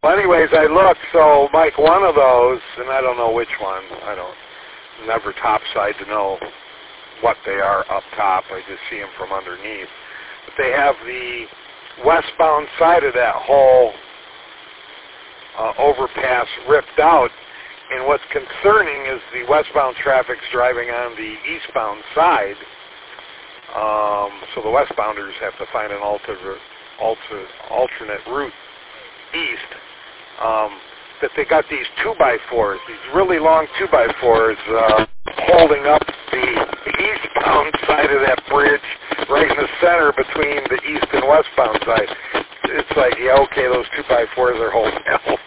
Well, anyways, I looked, so, Mike, one of those, and I don't know which one, never topside to know what they are up top. I just see them from underneath. But they have the westbound side of that whole overpass ripped out, and what's concerning is the westbound traffic's driving on the eastbound side, so the westbounders have to find an alternate route east. That they got these 2x4s, these really long 2x4s, holding up the eastbound side of that bridge right in the center between the east and westbound side. It's like, yeah, okay, those 2x4s are holding